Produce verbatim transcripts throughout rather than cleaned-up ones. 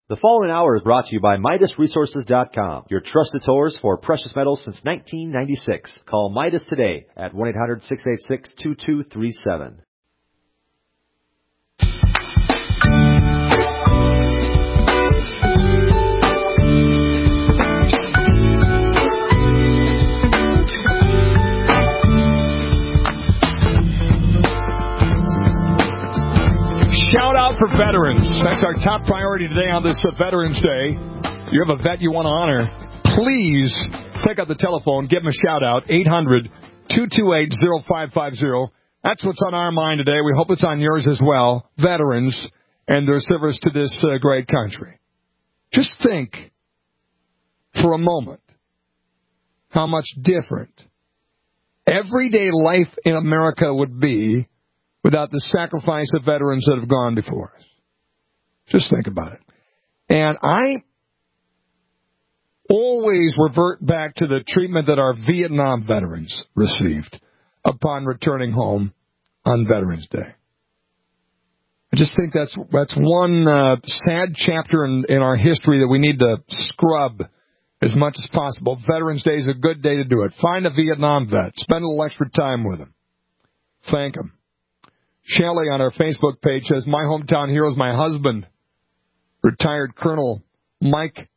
The following hour is brought to you by Midas Resources dot com, your trusted source for precious metals since nineteen ninety-six. Call Midas today at one eight hundred, six eight six, two two three seven. Shout out for veterans. That's our top priority today on this uh, Veterans Day. You have a vet you want to honor, please pick up the telephone, give them a shout out, eight hundred, two two eight, oh five five oh. That's what's on our mind today. We hope it's on yours as well, veterans and their service to this uh, great country. Just think for a moment how much different everyday life in America would be without the sacrifice of veterans that have gone before us. Just think about it. And I always revert back to the treatment that our Vietnam veterans received upon returning home on Veterans Day. I just think that's that's one uh, sad chapter in, in our history that we need to scrub as much as possible. Veterans Day is a good day to do it. Find a Vietnam vet. Spend a little extra time with them. Thank them. Shelley on our Facebook page says, my hometown hero is my husband, retired Colonel Mike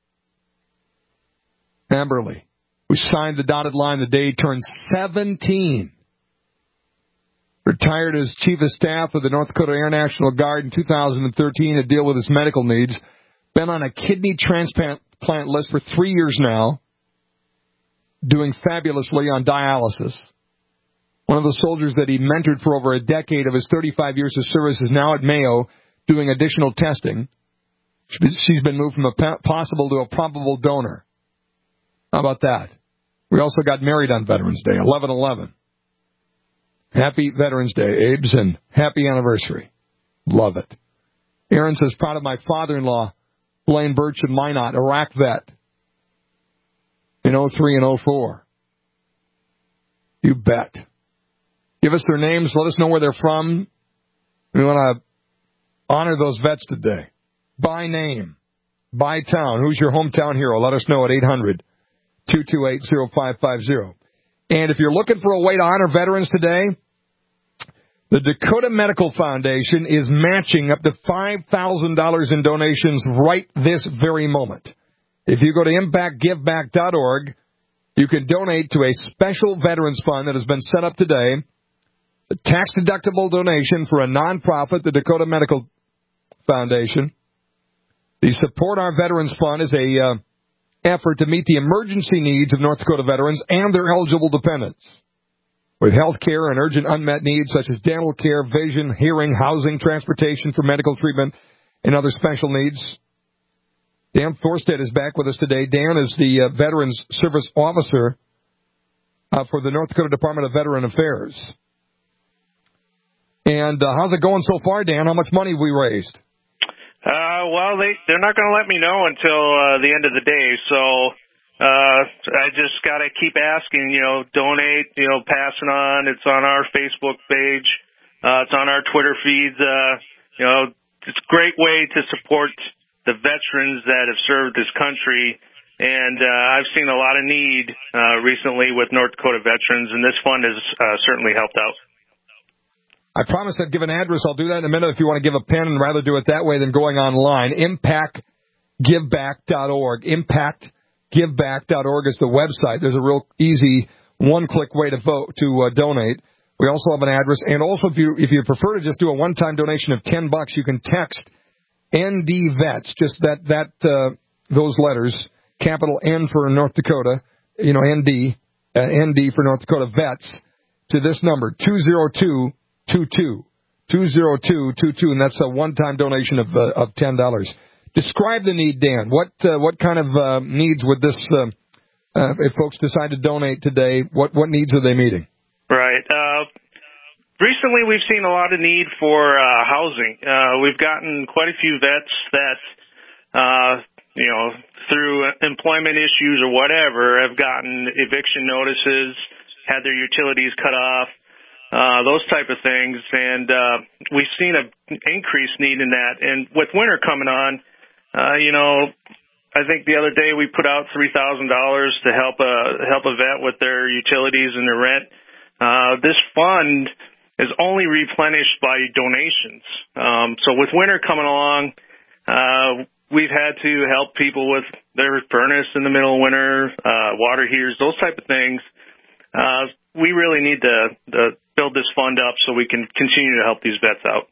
Amberly, who signed the dotted line the day he turned seventeen. Retired as Chief of Staff of the North Dakota Air National Guard in two thousand thirteen to deal with his medical needs. Been on a kidney transplant list for three years now, doing fabulously on dialysis. One of the soldiers that he mentored for over a decade of his thirty-five years of service is now at Mayo doing additional testing. She's been moved from a possible to a probable donor. How about that? We also got married on Veterans Day, eleven eleven. Happy Veterans Day, Abe's, and happy anniversary. Love it. Aaron says, proud of my father-in-law, Blaine Birch of Minot, Iraq vet, in oh three and oh four. You bet. Give us their names. Let us know where they're from. We want to honor those vets today. By name. By town. Who's your hometown hero? Let us know at eight hundred, two two eight, oh five five oh. And if you're looking for a way to honor veterans today, the Dakota Medical Foundation is matching up to five thousand dollars in donations right this very moment. If you go to impact give back dot org, you can donate to a special veterans fund that has been set up today. A tax-deductible donation for a nonprofit, the Dakota Medical Foundation. The Support Our Veterans Fund is a uh, effort to meet the emergency needs of North Dakota veterans and their eligible dependents, with health care and urgent unmet needs such as dental care, vision, hearing, housing, transportation for medical treatment, and other special needs. Dan Thorstead is back with us today. Dan is the uh, Veterans Service Officer uh, for the North Dakota Department of Veteran Affairs. And uh, how's it going so far, Dan? How much money have we raised? Uh, well, they, they're not going to let me know until uh, the end of the day, so uh, I just got to keep asking, you know, donate, you know, pass it on. It's on our Facebook page. Uh, it's on our Twitter feeds. Uh, you know, it's a great way to support the veterans that have served this country. And uh, I've seen a lot of need uh, recently with North Dakota veterans, and this fund has uh, certainly helped out. I promised I'd give an address. I'll do that in a minute if you want to give a pen and rather do it that way than going online. impact give back dot org. impact give back dot org is the website. There's a real easy one-click way to vote to uh, donate. We also have an address. And also, if you if you prefer to just do a one-time donation of ten bucks, you can text N D Vets, just that, that uh, those letters, capital N for North Dakota, you know, N D, uh, N D for North Dakota Vets, to this number, two oh two two two, two oh two two two, and that's a one-time donation of uh, of ten dollars. Describe the need, Dan. What uh, what kind of uh, needs would this, uh, uh, if folks decide to donate today, what, what needs are they meeting? Right. Uh, recently we've seen a lot of need for uh, housing. Uh, we've gotten quite a few vets that, uh, you know, through employment issues or whatever, have gotten eviction notices, had their utilities cut off, Uh, those type of things, and uh, we've seen an increased need in that. And with winter coming on, uh, you know, I think the other day we put out three thousand dollars to help a help a vet with their utilities and their rent. Uh, this fund is only replenished by donations. Um, so with winter coming along, uh, we've had to help people with their furnace in the middle of winter, uh, water heaters, those type of things. Uh, we really need to, to build this fund up so we can continue to help these vets out.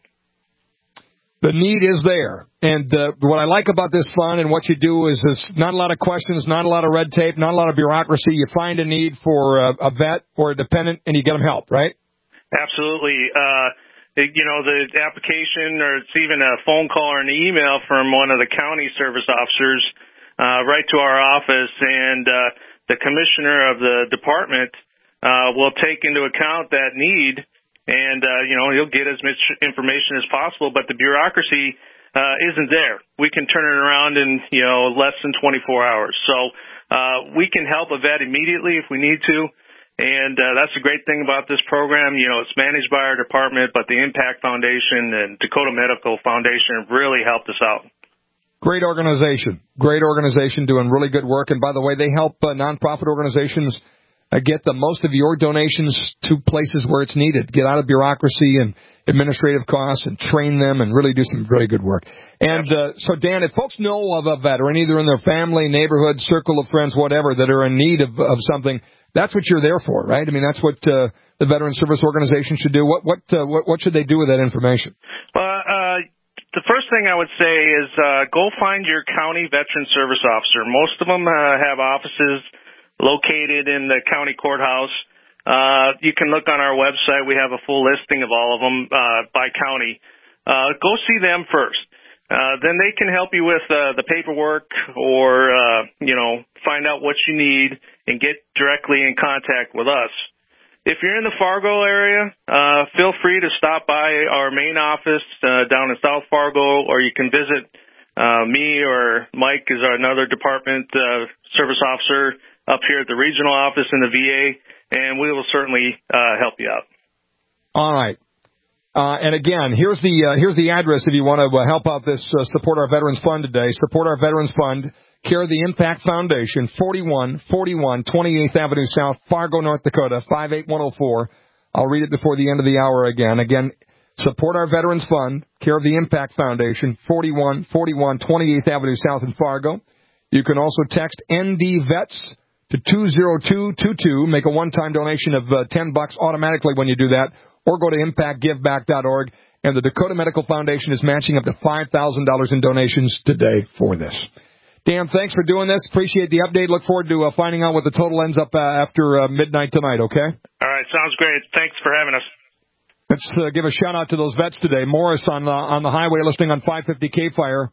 The need is there. And uh, what I like about this fund and what you do is there's not a lot of questions, not a lot of red tape, not a lot of bureaucracy. You find a need for a, a vet or a dependent, and you get them help, right? Absolutely. Uh, you know, the application, or it's even a phone call or an email from one of the county service officers uh, right to our office, and uh, the commissioner of the department uh, will take into account that need. And, uh, you know, he'll get as much information as possible, but the bureaucracy uh, isn't there. We can turn it around in, you know, less than twenty-four hours. So uh, we can help a vet immediately if we need to, and uh, that's the great thing about this program. You know, it's managed by our department, but the Impact Foundation and Dakota Medical Foundation have really helped us out. Great organization. Great organization doing really good work. And, by the way, they help uh, nonprofit organizations Uh, get the most of your donations to places where it's needed. Get out of bureaucracy and administrative costs and train them and really do some really good work. And uh, so, Dan, if folks know of a veteran, either in their family, neighborhood, circle of friends, whatever, that are in need of, of something, that's what you're there for, right? I mean, that's what uh, the Veteran Service Organization should do. What what, uh, what what should they do with that information? Well, uh, the first thing I would say is uh, go find your county veteran service officer. Most of them uh, have offices located in the county courthouse. Uh, you can look on our website. We have a full listing of all of them uh, by county. Uh, go see them first. Uh, then they can help you with uh, the paperwork, or, uh, you know, find out what you need and get directly in contact with us. If you're in the Fargo area, uh, feel free to stop by our main office uh, down in South Fargo, or you can visit uh, me or Mike is our another department uh, service officer up here at the regional office in the V A, and we will certainly uh, help you out. All right. Uh, and again, here's the uh, here's the address if you want to uh, help out this uh, Support Our Veterans Fund today. Support Our Veterans Fund, care of the Impact Foundation, forty-one forty-one twenty-eighth Avenue South, Fargo, North Dakota, five eight one oh four. I'll read it before the end of the hour again. Again, Support Our Veterans Fund, care of the Impact Foundation, forty-one forty-one twenty-eighth Avenue South in Fargo. You can also text N D VETS to two zero two two two. Make a one-time donation of uh, ten bucks automatically when you do that, or go to impact give back dot org. And the Dakota Medical Foundation is matching up to five thousand dollars in donations today for this. Dan, thanks for doing this. Appreciate the update. Look forward to uh, finding out what the total ends up uh, after uh, midnight tonight, okay? All right, sounds great. Thanks for having us. Let's uh, give a shout-out to those vets today. Morris on, uh, on the highway listening on five fifty K-Fire.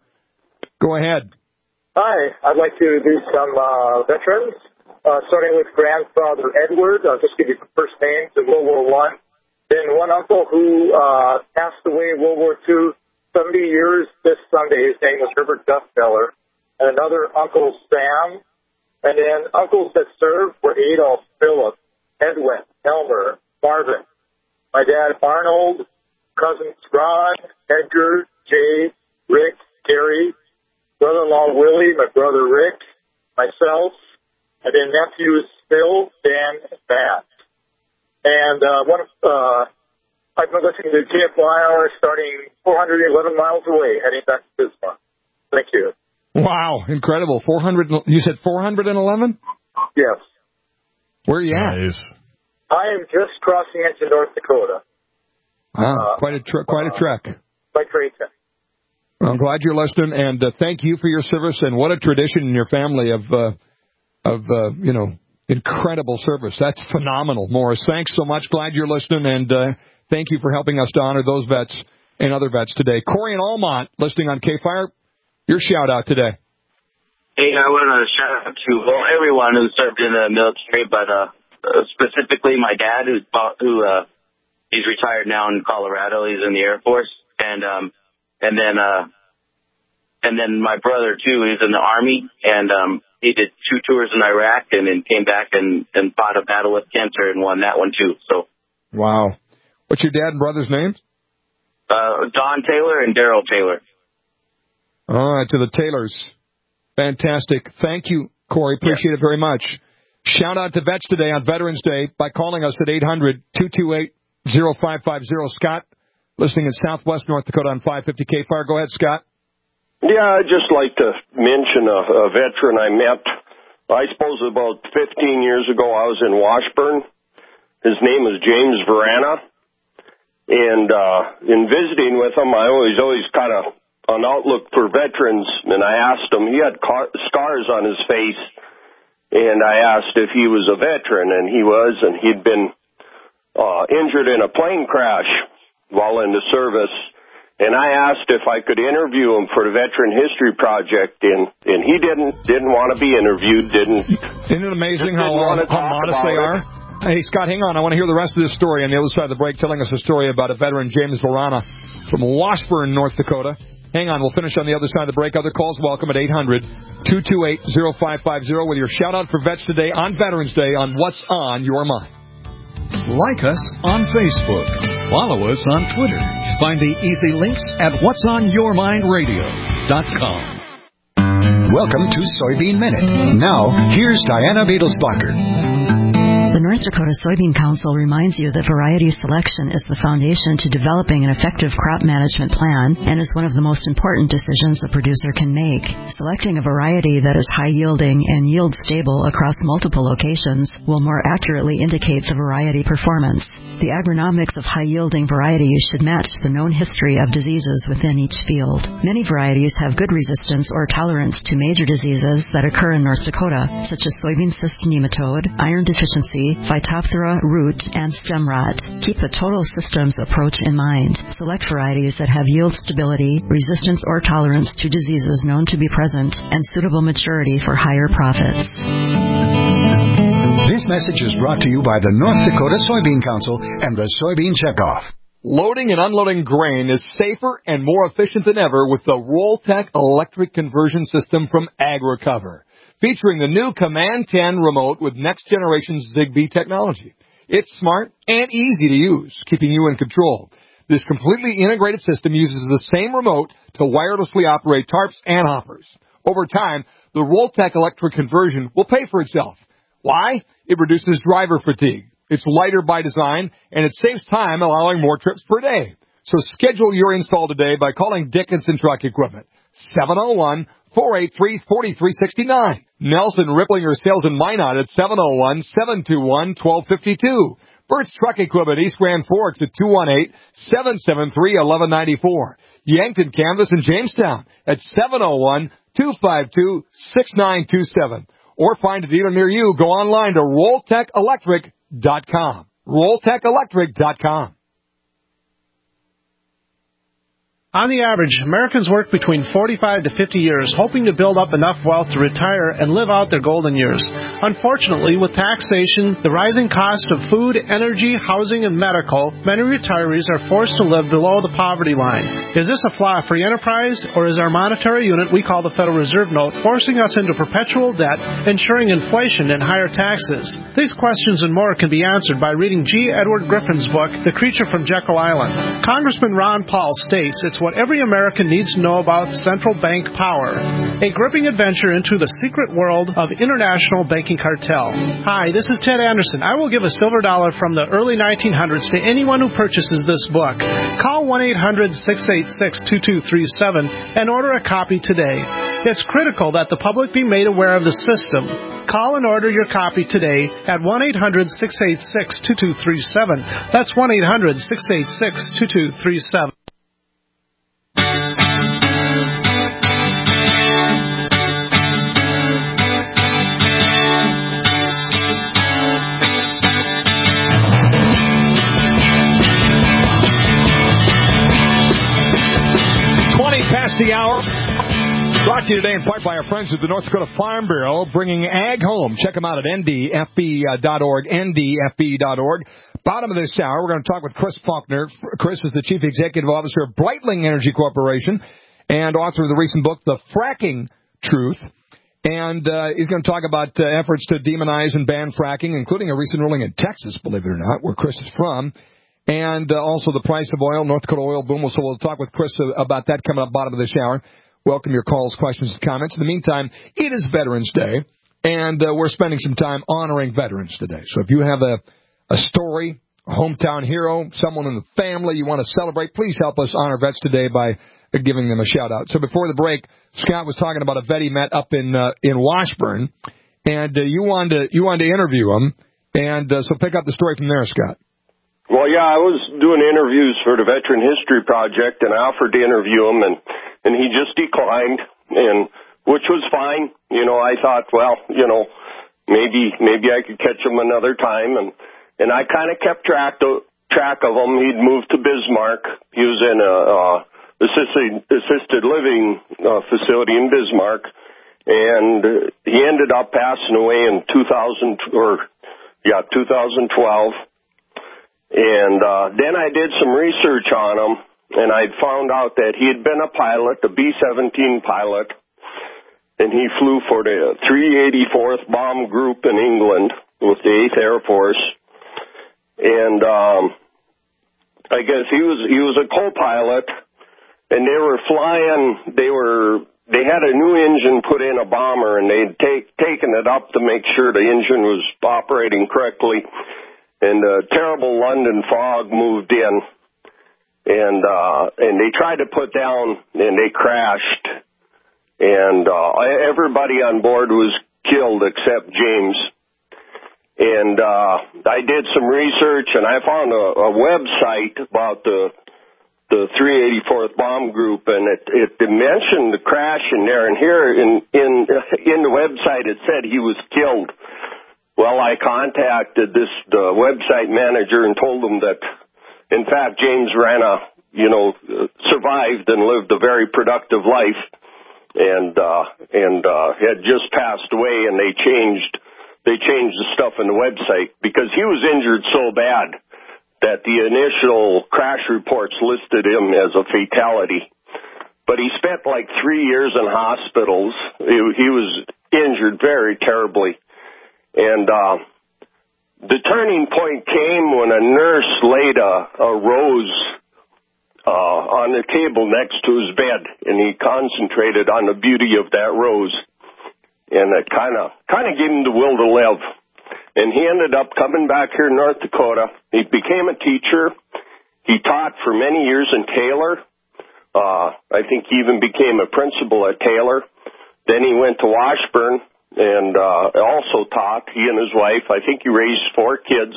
Go ahead. Hi, I'd like to do some uh, veterans. Uh, starting with grandfather Edward, I'll just give you the first names in World War One. Then one uncle who uh, passed away in World War Two, seventy years this Sunday. His name was Herbert Dufffeller. And another uncle, Sam. And then uncles that served were Adolf, Philip, Edwin, Elmer, Marvin. My dad, Arnold, cousins Ron, Edgar, Jay, Rick, Gary, brother-in-law Willie, my brother Rick, myself, and then nephews Phil, Dan, and Matt. And uh, one, uh, I've been listening to K F Y R starting four hundred eleven miles away, heading back to Bismarck. Thank you. Wow, incredible. four hundred. You said four hundred eleven? Yes. Where are you at? Nice. I am just crossing into North Dakota. Wow, Uh, quite a tre- quite a trek. By train. Well, I'm glad you're listening, and uh, thank you for your service. And what a tradition in your family of, uh, of uh, you know, incredible service. That's phenomenal, Morris. Thanks so much. Glad you're listening, and uh, thank you for helping us to honor those vets and other vets today. Corey and Almont, listening on K-Fire, your shout-out today. Hey, I want to shout out to well everyone who served in the military, but uh, uh, specifically my dad, who's who uh, he's retired now in Colorado. He's in the Air Force, and um, and then uh, and then my brother too. He's in the Army, and um, he did two tours in Iraq, and then came back and, and fought a battle with cancer and won that one too. So, wow, what's your dad and brother's names? Uh, Don Taylor and Daryl Taylor. All right, to the Taylors. Fantastic. Thank you, Corey. Appreciate yeah. it very much. Shout out to Vets today on Veterans Day by calling us at eight hundred, two two eight, oh five five oh. Scott, listening in Southwest North Dakota on five fifty K F I R. Go ahead, Scott. Yeah, I'd just like to mention a, a veteran I met, I suppose about fifteen years ago. I was in Washburn. His name is James Verana. And uh, in visiting with him, I always, always kind of an outlook for veterans. And I asked him, he had car- scars on his face. And I asked if he was a veteran, and he was. And he'd been uh, injured in a plane crash while in the service. And I asked if I could interview him for the Veteran History Project, and, and he didn't didn't want to be interviewed, didn't. Isn't it amazing how, uh, how modest they are? Hey, Scott, hang on. I want to hear the rest of this story on the other side of the break, telling us a story about a veteran, James Verana, from Washburn, North Dakota. Hang on. We'll finish on the other side of the break. Other calls welcome at eight hundred, two two eight, oh five five oh with your shout-out for Vets today on Veterans Day on What's on Your Mind. Like us on Facebook. Follow us on Twitter. Find the easy links at whats on your mind radio dot com. Welcome to Soybean Minute. Now, here's Diana Beadlesbacher. The North Dakota Soybean Council reminds you that variety selection is the foundation to developing an effective crop management plan and is one of the most important decisions a producer can make. Selecting a variety that is high-yielding and yield-stable across multiple locations will more accurately indicate the variety performance. The agronomics of high-yielding varieties should match the known history of diseases within each field. Many varieties have good resistance or tolerance to major diseases that occur in North Dakota, such as soybean cyst nematode, iron deficiency, Phytophthora, root, and stem rot. Keep the total systems approach in mind. Select varieties that have yield stability, resistance or tolerance to diseases known to be present, and suitable maturity for higher profits. This message is brought to you by the North Dakota Soybean Council and the Soybean Checkoff. Loading and unloading grain is safer and more efficient than ever with the Rolltech electric conversion system from AgriCover, featuring the new Command ten remote with next-generation Zigbee technology. It's smart and easy to use, keeping you in control. This completely integrated system uses the same remote to wirelessly operate tarps and hoppers. Over time, the Rolltech electric conversion will pay for itself. Why? It reduces driver fatigue. It's lighter by design, and it saves time, allowing more trips per day. So schedule your install today by calling Dickinson Truck Equipment, seven oh one, four eight three, four three six nine. Nelson Ripplinger Sales in Minot at seven oh one, seven two one, one two five two. Bert's Truck Equipment, East Grand Forks at two one eight, seven seven three, one one nine four. Yankton Canvas in Jamestown at seven oh one, two five two, six nine two seven. Or find a dealer near you. Go online to rolltech electric dot com. rolltech electric dot com. On the average, Americans work between forty-five to fifty years, hoping to build up enough wealth to retire and live out their golden years. Unfortunately, with taxation, the rising cost of food, energy, housing, and medical, many retirees are forced to live below the poverty line. Is this a flaw free enterprise, or is our monetary unit we call the Federal Reserve Note forcing us into perpetual debt, ensuring inflation and higher taxes? These questions and more can be answered by reading G. Edward Griffin's book, The Creature from Jekyll Island. Congressman Ron Paul states it's what every American needs to know about central bank power. A gripping adventure into the secret world of international banking cartel. Hi, this is Ted Anderson. I will give a silver dollar from the early nineteen hundreds to anyone who purchases this book. Call one eight hundred, six eight six, two two three seven and order a copy today. It's critical that the public be made aware of the system. Call and order your copy today at one eight hundred, six eight six, two two three seven. That's one eight hundred, six eight six, two two three seven. The hour brought to you today in part by our friends at the North Dakota Farm Bureau, bringing ag home. Check them out at N D F B dot org, N D F B dot org. Bottom of this hour, we're going to talk with Chris Faulkner. Chris is the Chief Executive Officer of Breitling Energy Corporation and author of the recent book, The Fracking Truth. And uh, he's going to talk about uh, efforts to demonize and ban fracking, including a recent ruling in Texas, believe it or not, where Chris is from. And uh, also the price of oil, North Dakota oil boom. So we'll talk with Chris about that coming up bottom of this hour. welcome your calls, questions, and comments. In the meantime, it is Veterans Day, and uh, we're spending some time honoring veterans today. So if you have a, a story, a hometown hero, someone in the family you want to celebrate, please help us honor vets today by giving them a shout-out. So before the break, Scott was talking about a vet he met up in uh, in Washburn, and uh, you wanted to, you wanted to interview him, and uh, so pick up the story from there, Scott. Well, yeah, I was doing interviews for the Veteran History Project, and I offered to interview him, and, and he just declined, and which was fine. You know, I thought, well, you know, maybe maybe I could catch him another time, and, and I kind of kept track of, track of him. He'd moved to Bismarck. He was in a uh, assisted, assisted living uh, facility in Bismarck, and he ended up passing away in two thousand, or, yeah, two thousand twelve. And uh, then I did some research on him, and I found out that he had been a pilot, a B seventeen pilot, and he flew for the three eighty-fourth Bomb Group in England with the eighth Air Force. And um, I guess he was he was a co-pilot, and they were flying. They were they had a new engine put in a bomber, and they'd take, taken it up to make sure the engine was operating correctly. And a terrible London fog moved in, and uh, and they tried to put down, and they crashed, and uh, everybody on board was killed except James. And uh, I did some research, and I found a, a website about the the three eighty-fourth Bomb Group, and it, it mentioned the crash in there. And here in in in the website, it said he was killed. Well, I contacted this uh, website manager and told him that, in fact, James Rana, you know, uh, survived and lived a very productive life, and uh, and uh, had just passed away. And they changed they changed the stuff in the website because he was injured so bad that the initial crash reports listed him as a fatality. But he spent like three years in hospitals. He, he was injured very terribly. And uh, the turning point came when a nurse laid a, a rose uh, on the table next to his bed, and he concentrated on the beauty of that rose, and it kind of kind of gave him the will to live. And he ended up coming back here in North Dakota. He became a teacher. He taught for many years in Taylor. Uh, I think he even became a principal at Taylor. Then he went to Washburn and uh, also taught, he and his wife. I think he raised four kids,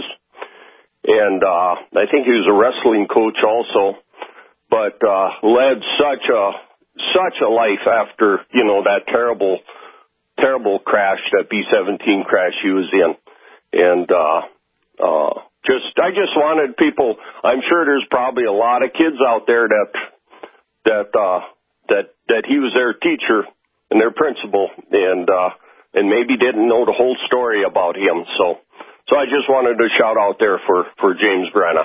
and uh, I think he was a wrestling coach also, but uh, led such a such a life after, you know, that terrible, terrible crash, that B seventeen crash he was in. And uh, uh, just, I just wanted people, I'm sure there's probably a lot of kids out there that, that, uh, that, that he was their teacher and their principal, and, uh, and maybe didn't know the whole story about him. So, so I just wanted to shout out there for, for James Verana.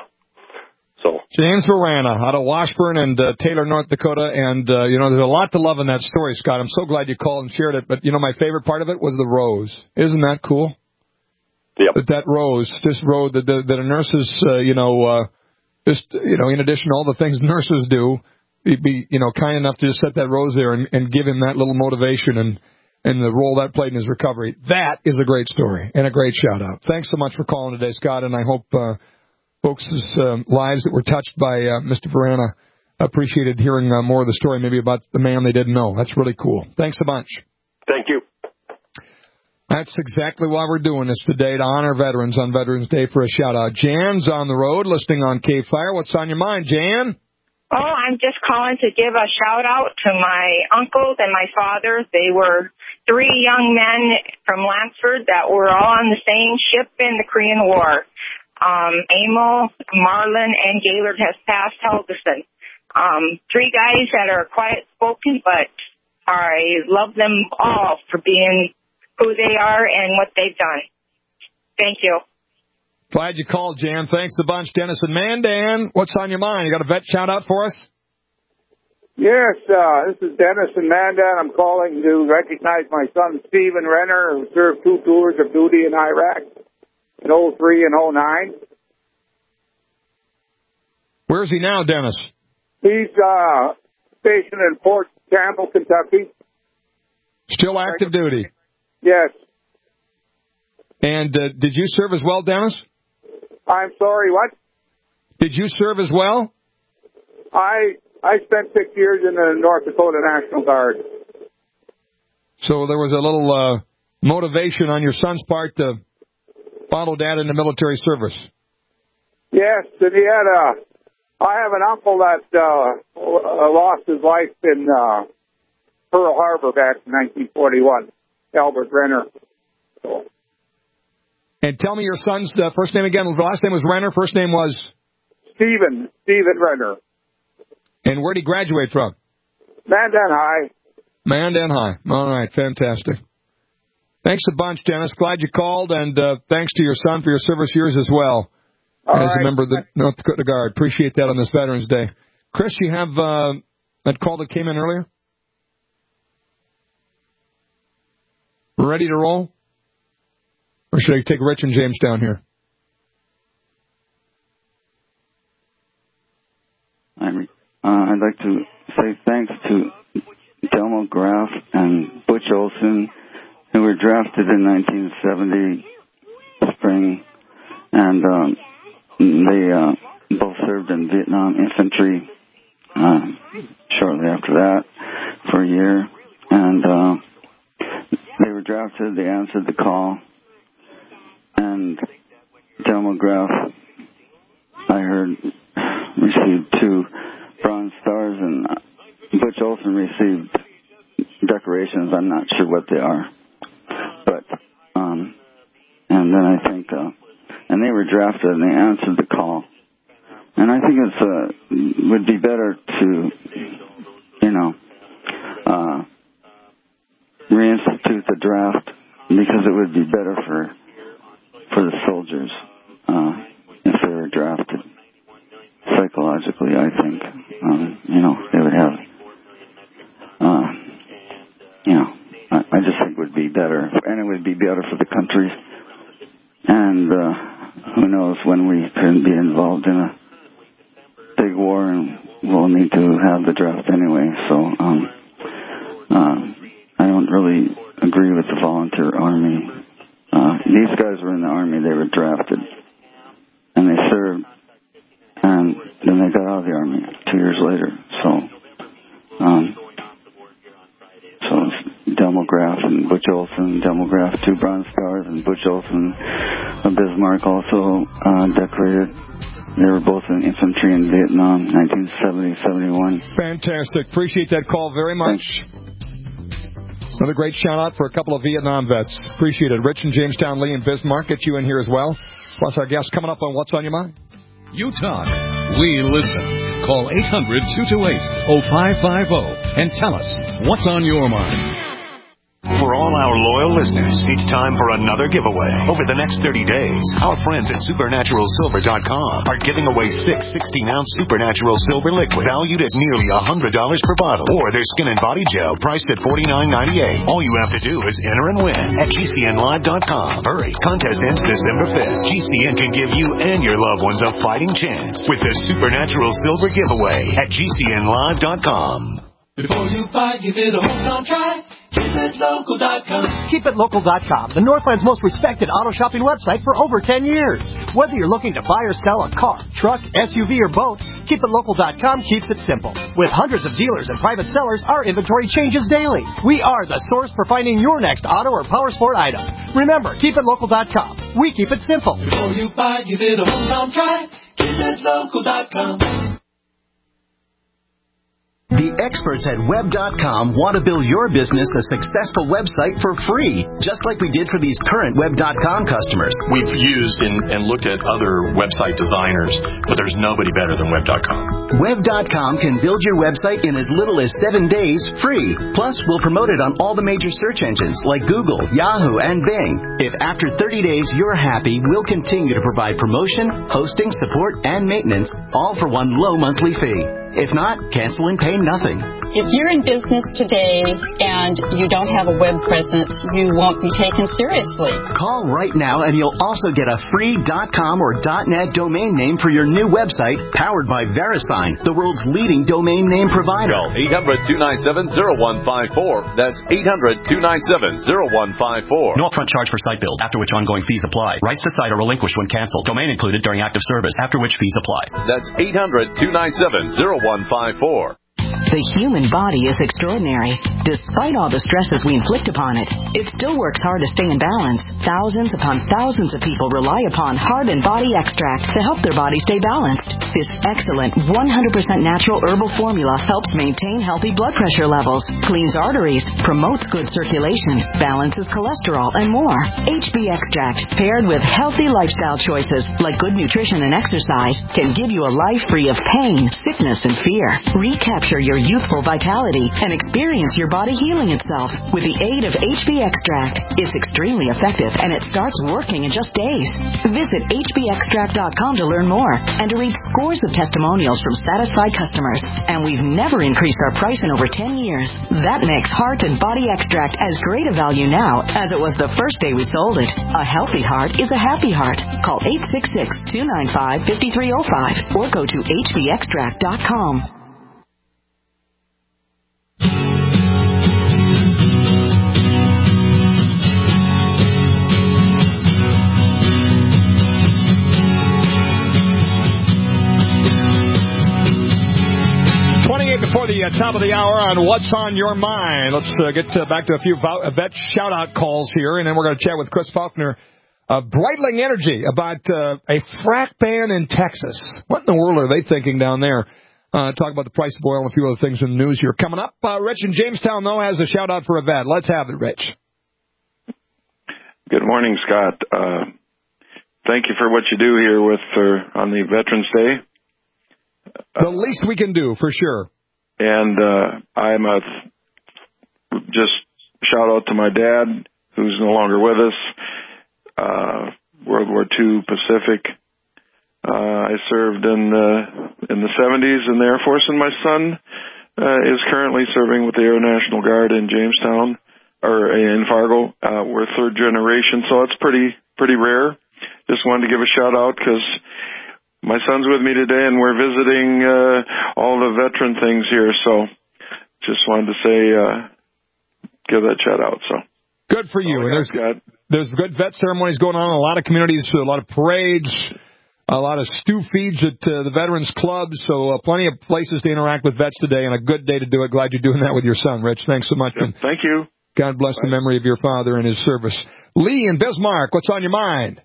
So James Verana out of Washburn and uh, Taylor, North Dakota. And, uh, you know, there's a lot to love in that story, Scott. I'm so glad you called and shared it. But, you know, my favorite part of it was the rose. Isn't that cool? Yep. That, that rose, this rose that, that, that a nurses, uh, you know, uh, just, you know, in addition to all the things nurses do, be, you know, kind enough to just set that rose there and, and give him that little motivation and, and the role that played in his recovery. That is a great story and a great shout-out. Thanks so much for calling today, Scott, and I hope uh, folks' uh, lives that were touched by uh, Mister Verana appreciated hearing uh, more of the story, maybe about the man they didn't know. That's really cool. Thanks a bunch. Thank you. That's exactly why we're doing this today, to honor veterans on Veterans Day for a shout-out. Jan's on the road, listening on K-Fire. What's on your mind, Jan? Oh, I'm just calling to give a shout-out to my uncles and my father. They were three young men from Lansford that were all on the same ship in the Korean War. Um, Emil, Marlon, and Gaylord has passed Helgeson. Um, three guys that are quiet-spoken, but I love them all for being who they are and what they've done. Thank you. Glad you called, Jan. Thanks a bunch. Dennis and Mandan, what's on your mind? You got a vet shout-out for us? Yes, uh, this is Dennis and Mandan. I'm calling to recognize my son, Stephen Renner, who served two tours of duty in Iraq in oh three and oh nine. Where's he now, Dennis? He's uh, stationed in Fort Campbell, Kentucky. Still active duty? Yes. And uh, did you serve as well, Dennis? I'm sorry, what? Did you serve as well? I I spent six years in the North Dakota National Guard. So there was a little uh, motivation on your son's part to follow Dad into military service. Yes, and he had a... I have an uncle that uh, lost his life in uh, Pearl Harbor back in nineteen forty-one, Albert Renner. So. And tell me your son's uh, first name again. The last name was Renner. First name was? Stephen. Stephen Renner. And where did he graduate from? Mandan High. Mandan High. All right, fantastic. Thanks a bunch, Dennis. Glad you called, and uh, thanks to your son for your service years as well. All as right. a member of the North Dakota Guard. Appreciate that on this Veterans Day. Chris, you have uh, that call that came in earlier? Ready to roll? Or should I take Rich and James down here? I'm, uh, I'd like to say thanks to Delmo Graff and Butch Olson, who were drafted in nineteen seventy spring, and um, they uh, both served in Vietnam infantry uh, shortly after that for a year. And uh, they were drafted, they answered the call. And Delmo Graff, I heard, received two Bronze Stars, and Butch Olson received decorations. I'm not sure what they are. But, um, and then I think... Uh, And they were drafted, and they answered the call. And I think it's uh, would be better to, you know, uh, reinstitute the draft, because it would be better for for the soldiers uh, if they were drafted. Psychologically, I think, um, you know, they would have, uh, you know, I, I just think it would be better, and it would be better for the country. And uh, who knows when we can be involved in a big war, and we'll need to have the draft anyway. So um, uh, I don't really agree with the volunteer army. Uh, these guys were in the army. They were drafted, and they served, and then they got out of the army two years later. So, um, so Delmo Graff and Butch Olson. Delmo Graff, two Bronze Stars, and Butch Olson of Bismarck also uh, decorated. They were both in infantry in Vietnam, nineteen seventy to seventy-one. Fantastic. Appreciate that call very much. Thanks. Another great shout-out for a couple of Vietnam vets. Appreciate it. Rich in Jamestown, Lee in Bismarck. Get you in here as well. Plus our guest coming up on What's on Your Mind. You talk. We listen. Call eight hundred, two two eight, oh five five oh and tell us what's on your mind. For all our loyal listeners, it's time for another giveaway. Over the next thirty days, our friends at Supernatural Silver dot com are giving away six sixteen-ounce Supernatural Silver liquid valued at nearly one hundred dollars per bottle, or their skin and body gel priced at forty-nine ninety-eight. All you have to do is enter and win at G C N live dot com. Hurry, contest ends December fifth. G C N can give you and your loved ones a fighting chance with the Supernatural Silver giveaway at G C N live dot com. Before you buy, give it a hometown try. Keep it local dot com. Keep it local dot com, the Northland's most respected auto shopping website for over ten years. Whether you're looking to buy or sell a car, truck, S U V, or boat, Keep It Local dot com keeps it simple. With hundreds of dealers and private sellers, our inventory changes daily. We are the source for finding your next auto or power sport item. Remember, Keep It Local dot com. We keep it simple. Before you buy, give it a hometown try. Keep It Local dot com. The experts at web dot com want to build your business a successful website for free, just like we did for these current web dot com customers. We've used and, and looked at other website designers, but there's nobody better than web dot com. web dot com can build your website in as little as seven days free. Plus, we'll promote it on all the major search engines like Google, Yahoo, and Bing. If after thirty days you're happy, we'll continue to provide promotion, hosting, support, and maintenance, all for one low monthly fee. If not, cancel and pay nothing. If you're in business today and you don't have a web presence, you won't be taken seriously. Call right now and you'll also get a free .com or .net domain name for your new website powered by VeriSign, the world's leading domain name provider. Call eight hundred, two nine seven, zero one five four. That's eight hundred, two nine seven, zero one five four. No upfront charge for site build, after which ongoing fees apply. Rights to site are relinquished when canceled. Domain included during active service, after which fees apply. That's eight hundred, two nine seven, zero one five four. The human body is extraordinary. Despite all the stresses we inflict upon it, it still works hard to stay in balance. Thousands upon thousands of people rely upon Heart and Body Extract to help their body stay balanced. This excellent one hundred percent natural herbal formula helps maintain healthy blood pressure levels, cleans arteries, promotes good circulation, balances cholesterol, and more. H B Extract, paired with healthy lifestyle choices like good nutrition and exercise, can give you a life free of pain, sickness, and fear. Recapture your youthful vitality and experience your body healing itself with the aid of H B Extract. It's extremely effective and it starts working in just days. Visit H B extract dot com to learn more and to read scores of testimonials from satisfied customers. And we've never increased our price in over ten years. That makes Heart and Body Extract as great a value now as it was the first day we sold it. A healthy heart is a happy heart. Call eight six six, two nine five, five three zero five or go to H B extract dot com. Before the uh, top of the hour on What's on Your Mind, let's uh, get uh, back to a few vo- vet shout-out calls here, and then we're going to chat with Chris Faulkner of Breitling Energy about uh, a frack ban in Texas. What in the world are they thinking down there? Uh, talk about the price of oil and a few other things in the news here. Coming up, uh, Rich in Jamestown, though, has a shout-out for a vet. Let's have it, Rich. Good morning, Scott. Uh, thank you for what you do here with uh, on the Veterans Day. The uh, least we can do, for sure. And uh, I'm a just shout out to my dad, who's no longer with us. Uh, World War Two Pacific. Uh, I served in the in the seventies in the Air Force, and my son uh, is currently serving with the Air National Guard in Jamestown or in Fargo. Uh, we're third generation, so it's pretty pretty rare. Just wanted to give a shout out because my son's with me today, and we're visiting uh, all the veteran things here. So, just wanted to say, uh, give that shout out. So, good for you. And there's got. there's good vet ceremonies going on in a lot of communities, a lot of parades, a lot of stew feeds at uh, the Veterans Club. So, uh, plenty of places to interact with vets today, and a good day to do it. Glad you're doing that with your son, Rich. Thanks so much. Yeah, thank you. God bless Bye. The memory of your father and his service. Lee in Bismarck, what's on your mind?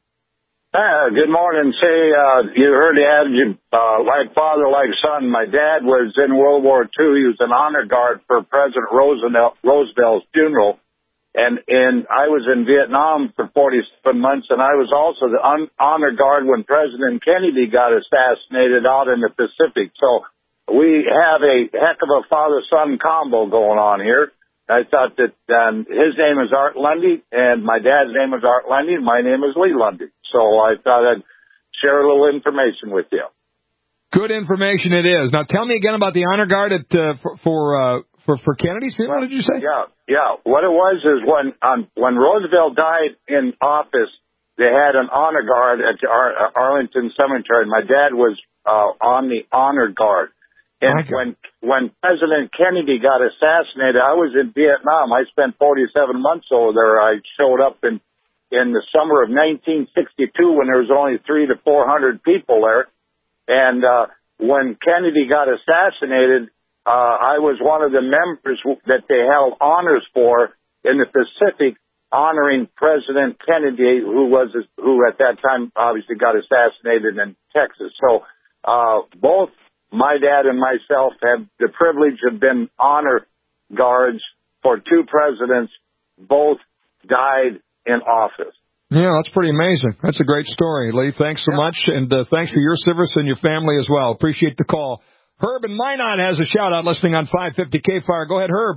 Uh, good morning. Say, uh, you heard the adage, uh, like father, like son. My dad was in World War Two. He was an honor guard for President Roosevelt, Roosevelt's funeral. And, and I was in Vietnam for forty-seven months, and I was also the un- honor guard when President Kennedy got assassinated out in the Pacific. So we have a heck of a father-son combo going on here. I thought that um, his name is Art Lundy, and my dad's name is Art Lundy, and my name is Lee Lundy. So I thought I'd share a little information with you. Good information it is. Now tell me again about the honor guard at uh, for for, uh, for for Kennedy's funeral. Did you say? Yeah, yeah. What it was is when um, when Roosevelt died in office, they had an honor guard at the Ar- Arlington Cemetery. My dad was uh, on the honor guard. And when when President Kennedy got assassinated, I was in Vietnam. I spent forty-seven months over there. I showed up in in the summer of nineteen sixty-two when there was only three to four hundred people there. And uh, when Kennedy got assassinated, uh, I was one of the members that they held honors for in the Pacific, honoring President Kennedy, who was who at that time obviously got assassinated in Texas. So uh, both. My dad and myself have the privilege of being honor guards for two presidents. Both died in office. Yeah, that's pretty amazing. That's a great story, Lee. Thanks so yeah. much, and uh, thanks for your service and your family as well. Appreciate the call. Herb in Minot has a shout-out listening on five fifty K F I R. Go ahead, Herb.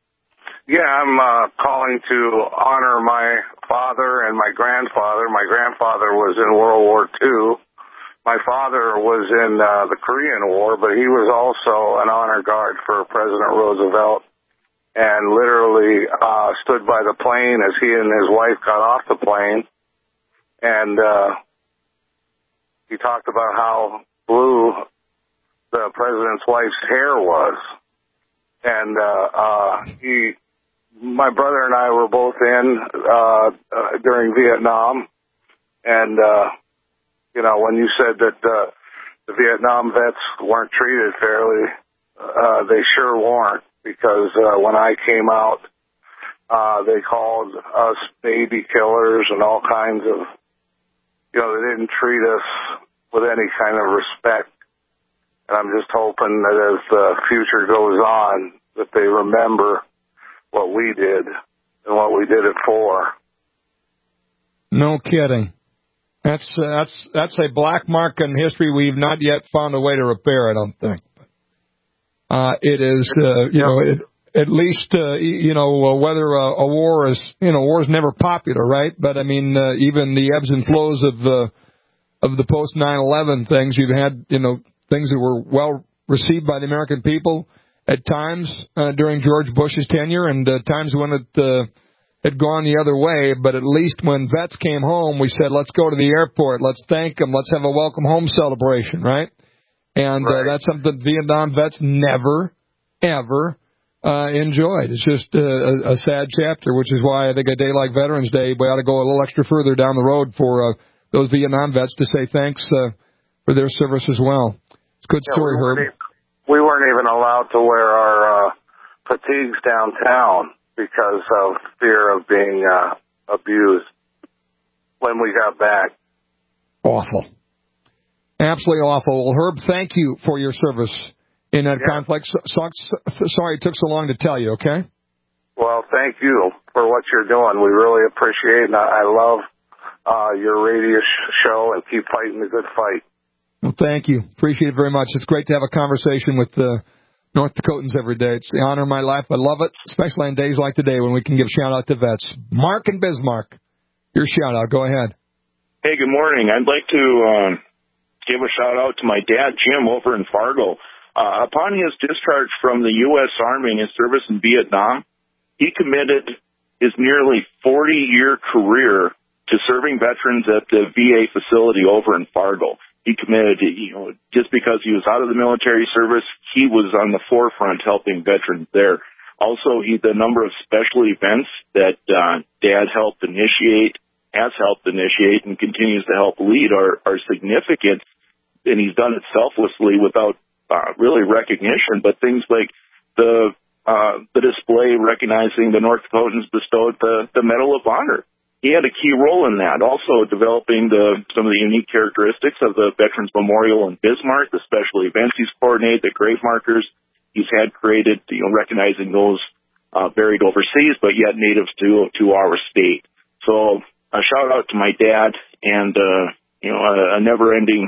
Yeah, I'm uh, calling to honor my father and my grandfather. My grandfather was in World War Two. my father was in uh, the Korean War, but he was also an honor guard for President Roosevelt, and literally uh, stood by the plane as he and his wife got off the plane. And uh, he talked about how blue the president's wife's hair was. And uh, uh, he, my brother and I were both in uh, uh, during Vietnam. And, uh, you know, when you said that uh, the Vietnam vets weren't treated fairly, uh, they sure weren't. Because uh, when I came out, uh, they called us baby killers and all kinds of, you know, they didn't treat us with any kind of respect. And I'm just hoping that as the future goes on, that they remember what we did and what we did it for. No kidding. That's uh, that's that's a black mark in history we've not yet found a way to repair, I don't think. Uh, it is, uh, you know, it, at least, uh, you know, uh, whether a, a war is, you know, war is never popular, right? But I mean, uh, even the ebbs and flows of the of the post nine eleven things, you've had, you know, things that were well received by the American people at times uh, during George Bush's tenure, and uh, times when it uh, had gone the other way. But at least when vets came home, we said, let's go to the airport, let's thank them, let's have a welcome home celebration, right? And right. uh, that's something Vietnam vets never, ever uh, enjoyed. It's just uh, a, a sad chapter, which is why I think a day like Veterans Day, we ought to go a little extra further down the road for uh, those Vietnam vets to say thanks uh, for their service as well. It's a good yeah, story, we Herb. Weren't even, we weren't even allowed to wear our uh, fatigues downtown because of fear of being uh, abused when we got back. Awful. Absolutely awful. Well, Herb, thank you for your service in that yeah. conflict. So, so, sorry it took so long to tell you, okay? Well, thank you for what you're doing. We really appreciate it, and I, I love uh, your radio sh- show, and keep fighting the good fight. Well, thank you. Appreciate it very much. It's great to have a conversation with uh, North Dakotans every day. It's the honor of my life. I love it, especially on days like today when we can give shout-out to vets. Mark and Bismarck, your shout-out. Go ahead. Hey, good morning. I'd like to... Um give a shout-out to my dad, Jim, over in Fargo. Uh, upon his discharge from the U S Army and his service in Vietnam, he committed his nearly forty-year career to serving veterans at the V A facility over in Fargo. He committed, you know, just because he was out of the military service, he was on the forefront helping veterans there. Also, he, the number of special events that uh, Dad helped initiate, has helped initiate, and continues to help lead are, are significant. And he's done it selflessly without uh, really recognition. But things like the uh, the display recognizing the North Dakotans bestowed the, the Medal of Honor. He had a key role in that. Also developing the some of the unique characteristics of the Veterans Memorial in Bismarck, the special events he's coordinated, the grave markers he's had created, you know, recognizing those uh, buried overseas, but yet natives to to our state. So a shout out to my dad, and uh, you know, a, a never-ending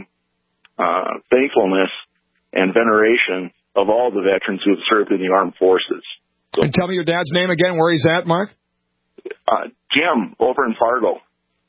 uh, thankfulness and veneration of all the veterans who have served in the armed forces. So, and tell me your dad's name again, where he's at, Mark? Uh, Jim, over in Fargo.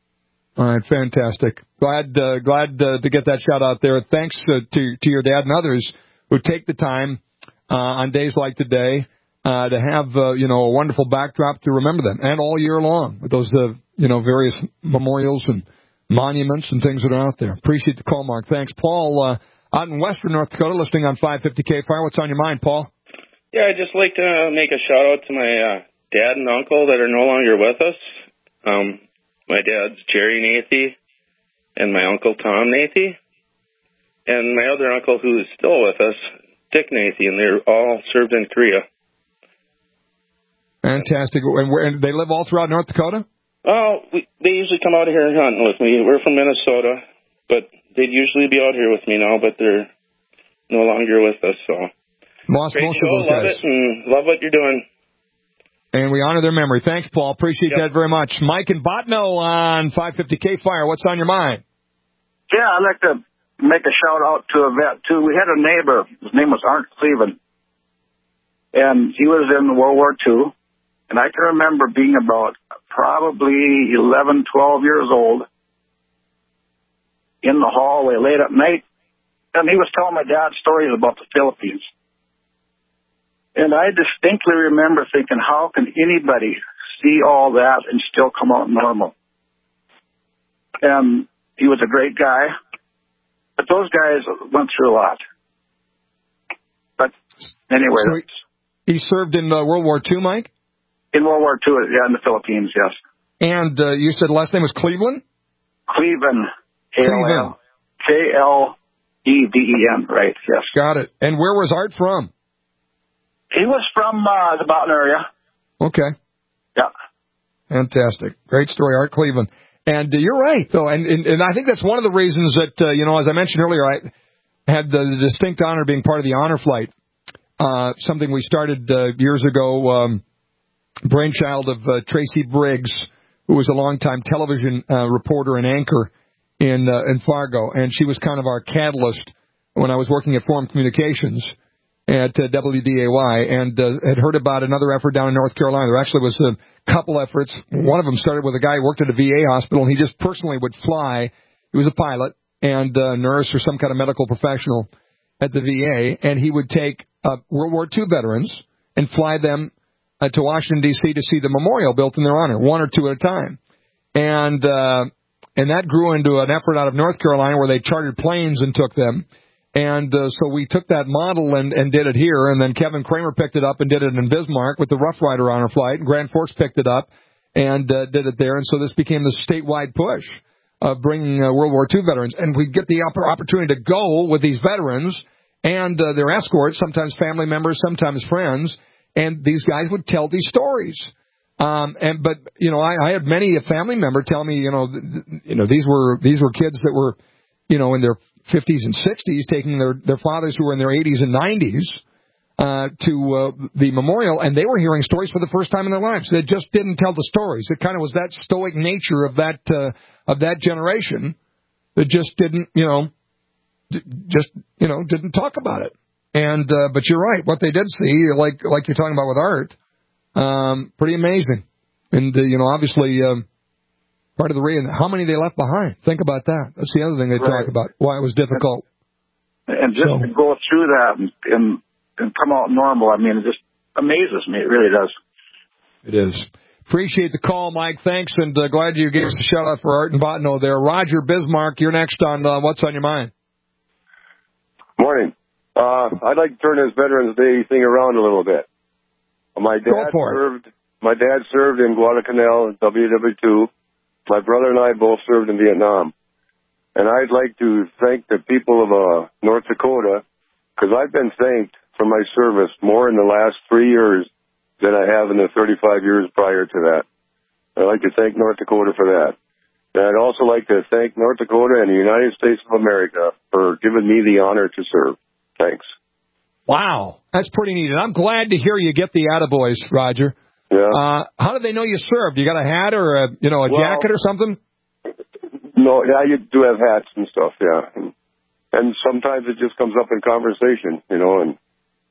All right, fantastic. Glad uh, glad uh, to get that shout out there. Thanks uh, to to your dad and others who take the time uh, on days like today uh, to have uh, you know a wonderful backdrop to remember them, and all year long with those uh, you know various memorials and monuments and things that are out there. Appreciate the call, Mark. Thanks, Paul. Uh, out in Western North Dakota, listening on five fifty K Fire. What's on your mind, Paul? Yeah, I'd just like to make a shout out to my uh, dad and uncle that are no longer with us. Um, my dad's Jerry Nathy and my uncle Tom Nathy, and my other uncle who is still with us, Dick Nathy, and they're all served in Korea. Fantastic. And, where, and they live all throughout North Dakota? Oh, we, they usually come out here hunting with me. We're from Minnesota, but they'd usually be out here with me now, but they're no longer with us, so. Lost Great most show, of those love guys. it, and love what you're doing. And we honor their memory. Thanks, Paul. Appreciate yep. that very much. Mike and Botno on five fifty K Fire. What's on your mind? Yeah, I'd like to make a shout out to a vet, too. We had a neighbor. His name was Art Cleveland. And he was in World War Two. And I can remember being about probably eleven, twelve years old. in the hallway late at night, and he was telling my dad stories about the Philippines. And I distinctly remember thinking, how can anybody see all that and still come out normal? And he was a great guy, but those guys went through a lot. But anyway. So he, he served in uh, World War Two, Mike? In World War Two, yeah, in the Philippines, yes. And uh, you said last name was Cleveland? Cleveland. Cleveland. K L E V E N, right, yes. Got it. And where was Art from? He was from uh, the Mountain area. Okay. Yeah. Fantastic. Great story, Art Cleveland. And uh, you're right, though, and, and and I think that's one of the reasons that, uh, you know, as I mentioned earlier, I had the, the distinct honor of being part of the honor flight, uh, something we started uh, years ago, um, brainchild of uh, Tracy Briggs, who was a longtime television uh, reporter and anchor in uh, in Fargo, and she was kind of our catalyst when I was working at Forum Communications at uh, W D A Y, and uh, had heard about another effort down in North Carolina. There actually was a couple efforts. One of them started with a guy who worked at a V A hospital, and he just personally would fly. He was a pilot and a nurse or some kind of medical professional at the V A, and he would take uh, World War Two veterans and fly them uh, to Washington, D C to see the memorial built in their honor, one or two at a time. And uh, and that grew into an effort out of North Carolina where they chartered planes and took them. And uh, so we took that model and, and did it here, and then Kevin Kramer picked it up and did it in Bismarck with the Rough Rider Honor Flight, and Grand Forks picked it up and uh, did it there, and so this became the statewide push of bringing uh, World War Two veterans. And we get the opportunity to go with these veterans and uh, their escorts, sometimes family members, sometimes friends, and these guys would tell these stories. Um, and but you know, I, I had many a family member tell me, you know, th- th- you know, these were these were kids that were, you know, in their fifties and sixties, taking their, their fathers who were in their eighties and nineties uh, to uh, the memorial, and they were hearing stories for the first time in their lives. They just didn't tell the stories. It kind of was that stoic nature of that uh, of that generation that just didn't, you know, d- just you know, didn't talk about it. And uh, but you're right, what they did see, like like you're talking about with Art, um, pretty amazing. And uh, you know, obviously. Um, Part of the reason, how many they left behind. Think about that. That's the other thing they right. talk about, why it was difficult. And just so. to go through that and, and and come out normal, I mean, it just amazes me. It really does. It is. Appreciate the call, Mike. Thanks, and uh, glad you gave us a shout-out for Art and Botno there. Roger Bismarck, you're next on uh, What's on Your Mind. Morning. Uh, I'd like to turn this Veterans Day thing around a little bit. My dad served. It. My dad served in Guadalcanal in W W two. My brother and I both served in Vietnam. And I'd like to thank the people of uh, North Dakota, because I've been thanked for my service more in the last three years than I have in the thirty-five years prior to that. I'd like to thank North Dakota for that. And I'd also like to thank North Dakota and the United States of America for giving me the honor to serve. Thanks. Wow, that's pretty neat. And I'm glad to hear you get the attaboys, Roger. Yeah. Uh, how did they know you served? You got a hat or a, you know, a well, jacket or something? No, yeah, you do have hats and stuff, yeah. And, and sometimes it just comes up in conversation, you know. And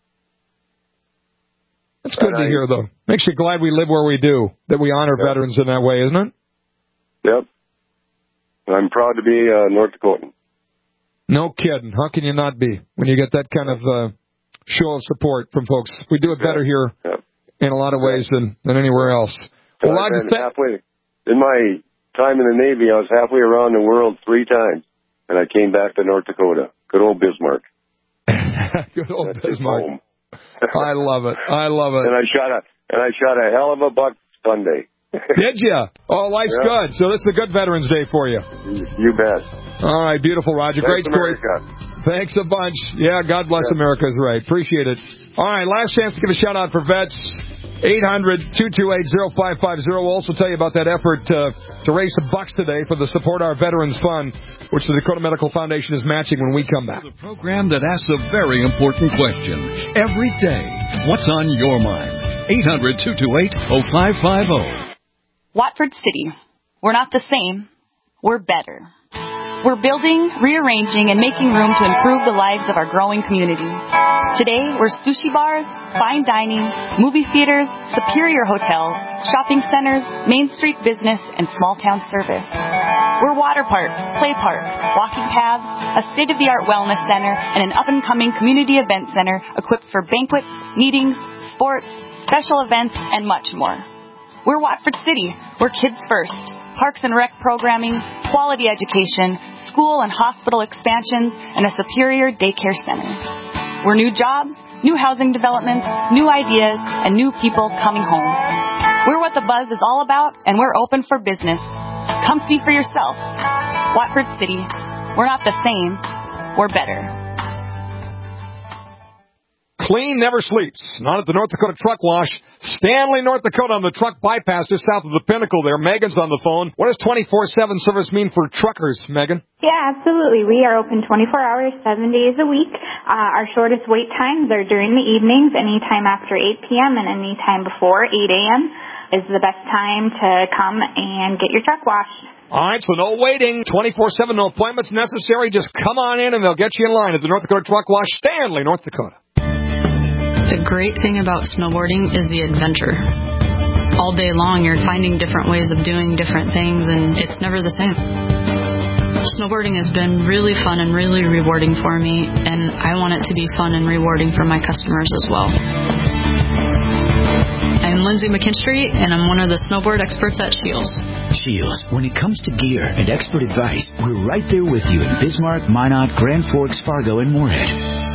that's good to I, hear, though. Makes you glad we live where we do, that we honor yeah. veterans in that way, isn't it? Yep. I'm proud to be uh, North Dakotan. No kidding. How can you not be when you get that kind of uh, show of support from folks? We do it better here. Yeah. In a lot of ways than, than anywhere else. Well, I've been halfway, in my time in the Navy, I was halfway around the world three times, and I came back to North Dakota. Good old Bismarck. Good old That's Bismarck. I love it. I love it. And I shot a and I shot a hell of a buck Sunday. Did you? Oh, life's yeah. good. So this is a good Veterans Day for you. You bet. All right, beautiful, Roger. Thanks, Great story. America. Thanks a bunch. Yeah, God bless yeah. America is right. Appreciate it. All right, last chance to give a shout-out for vets. eight hundred, two two eight, oh five five oh. We'll also tell you about that effort uh, to raise some bucks today for the Support Our Veterans Fund, which the Dakota Medical Foundation is matching when we come back. The program that asks a very important question every day. What's on your mind? eight hundred, two two eight, oh five five oh. Watford City. We're not the same. We're better. We're building, rearranging, and making room to improve the lives of our growing community. Today, we're sushi bars, fine dining, movie theaters, superior hotels, shopping centers, Main Street business, and small-town service. We're water parks, play parks, walking paths, a state-of-the-art wellness center, and an up-and-coming community event center equipped for banquets, meetings, sports, special events, and much more. We're Watford City. We're kids first. Parks and rec programming, quality education, school and hospital expansions, and a superior daycare center. We're new jobs, new housing developments, new ideas, and new people coming home. We're what the buzz is all about, and we're open for business. Come see for yourself. Watford City. We're not the same. We're better. Clean never sleeps. Not at the North Dakota Truck Wash. Stanley, North Dakota on the truck bypass just south of the Pinnacle there. Megan's on the phone. What does twenty-four seven service mean for truckers, Megan? Yeah, absolutely. We are open twenty-four hours, seven days a week. Uh, our shortest wait times are during the evenings, anytime after eight p.m. and anytime before eight a.m. is the best time to come and get your truck washed. All right, so no waiting, twenty-four seven, no appointments necessary. Just come on in and they'll get you in line at the North Dakota Truck Wash, Stanley, North Dakota. The great thing about snowboarding is the adventure. All day long, you're finding different ways of doing different things, and it's never the same. Snowboarding has been really fun and really rewarding for me, and I want it to be fun and rewarding for my customers as well. I'm Lindsay McKinstry, and I'm one of the snowboard experts at Shields. Shields, when it comes to gear and expert advice, we're right there with you in Bismarck, Minot, Grand Forks, Fargo, and Moorhead.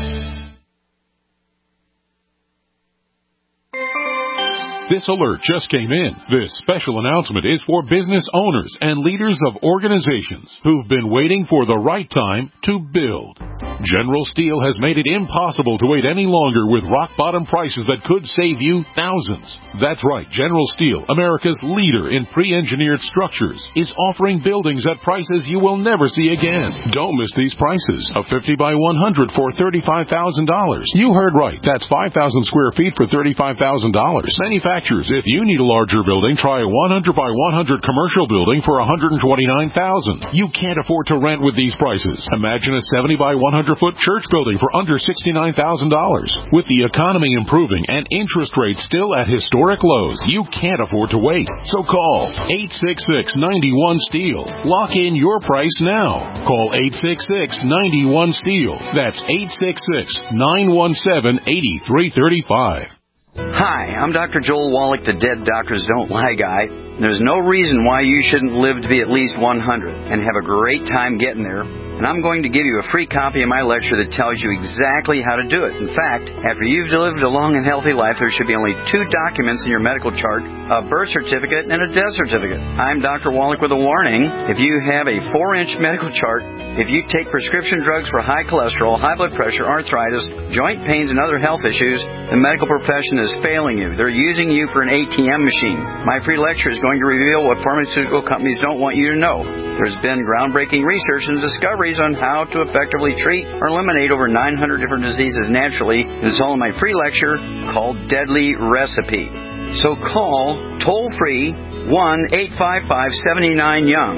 This alert just came in. This special announcement is for business owners and leaders of organizations who've been waiting for the right time to build. General Steel has made it impossible to wait any longer with rock-bottom prices that could save you thousands. That's right, General Steel, America's leader in pre-engineered structures, is offering buildings at prices you will never see again. Don't miss these prices. A fifty by one hundred for thirty-five thousand dollars. You heard right. That's five thousand square feet for thirty-five thousand dollars. Manufacturers, if you need a larger building, try a one hundred by one hundred commercial building for one hundred twenty-nine thousand dollars. You can't afford to rent with these prices. Imagine a seventy by one hundred foot church building for under sixty-nine thousand dollars. With the economy improving and interest rates still at historic lows, you can't afford to wait. So call eight six six, nine one, STEEL. Lock in your price now. Call eight six six, nine one, STEEL. That's eight six six, nine one seven, eight three three five. Hi, I'm Doctor Joel Wallach, the Dead Doctors Don't Lie guy. There's no reason why you shouldn't live to be at least one hundred and have a great time getting there. And I'm going to give you a free copy of my lecture that tells you exactly how to do it. In fact, after you've lived a long and healthy life, there should be only two documents in your medical chart, a birth certificate and a death certificate. I'm Doctor Wallach with a warning. If you have a four inch medical chart, if you take prescription drugs for high cholesterol, high blood pressure, arthritis, joint pains, and other health issues, the medical profession is failing you. They're using you for an A T M machine. My free lecture is going to reveal what pharmaceutical companies don't want you to know. There's been groundbreaking research and discoveries on how to effectively treat or eliminate over nine hundred different diseases naturally. It's all in my free lecture called Deadly Recipe. So call toll-free one eight five five, seven nine, young.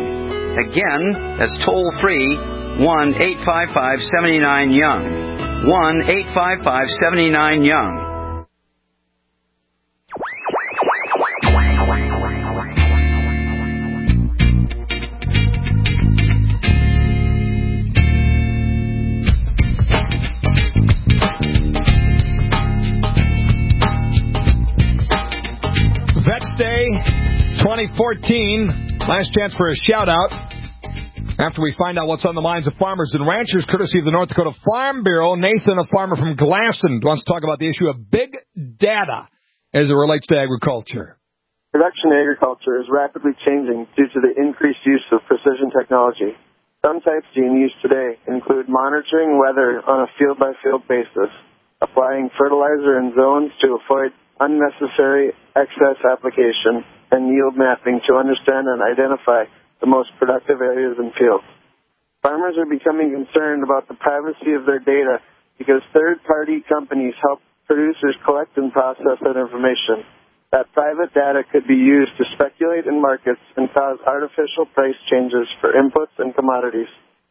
Again, that's toll-free one eight five five, seven nine, young. one eight five five, seven nine, young. Day twenty fourteen, last chance for a shout out after we find out what's on the minds of farmers and ranchers, courtesy of the North Dakota Farm Bureau. Nathan, a farmer from Glasson, wants to talk about the issue of big data as it relates to agriculture. Production agriculture is rapidly changing due to the increased use of precision technology. Some types being used today include monitoring weather on a field-by-field basis, applying fertilizer in zones to avoid unnecessary excess application, and yield mapping to understand and identify the most productive areas in fields. Farmers are becoming concerned about the privacy of their data because third-party companies help producers collect and process that information. That private data could be used to speculate in markets and cause artificial price changes for inputs and commodities.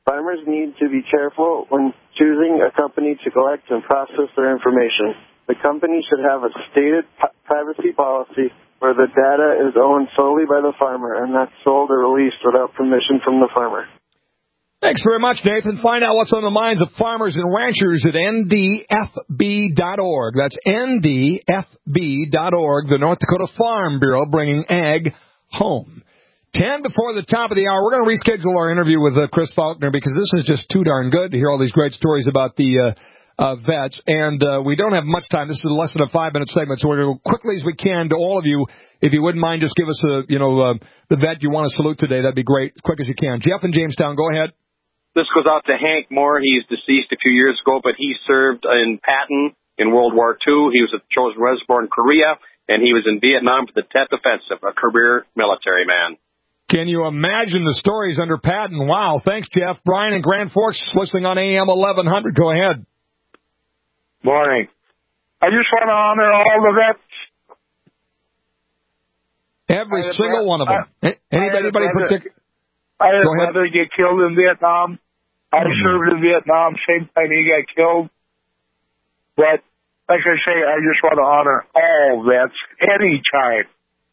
Farmers need to be careful when choosing a company to collect and process their information. The company should have a stated p- privacy policy where the data is owned solely by the farmer and not sold or released without permission from the farmer. Thanks very much, Nathan. Find out what's on the minds of farmers and ranchers at N D F B dot org. That's N D F B dot org, the North Dakota Farm Bureau, bringing ag home. Ten before the top of the hour, we're going to reschedule our interview with uh, Chris Faulkner because this is just too darn good to hear all these great stories about the uh, uh, vets. And uh, we don't have much time. This is less than a five-minute segment, so we're going to go quickly as we can to all of you. If you wouldn't mind, just give us a, you know, uh, the vet you want to salute today. That'd be great. Quick as you can. Jeff in Jamestown, go ahead. This goes out to Hank Moore. He's deceased a few years ago, but he served in Patton in World War Two. He was a chosen reservoir in Korea, and he was in Vietnam for the tenth Offensive, a career military man. Can you imagine the stories under Patton? Wow. Thanks, Jeff. Brian in Grand Forks listening on A M eleven hundred. Go ahead. Morning. I just want to honor all the vets. Every single one of them. I, anybody anybody particular? I had a brother get killed in Vietnam. I mm-hmm. served in Vietnam. Same time he got killed. But, like I say, I just want to honor all vets anytime.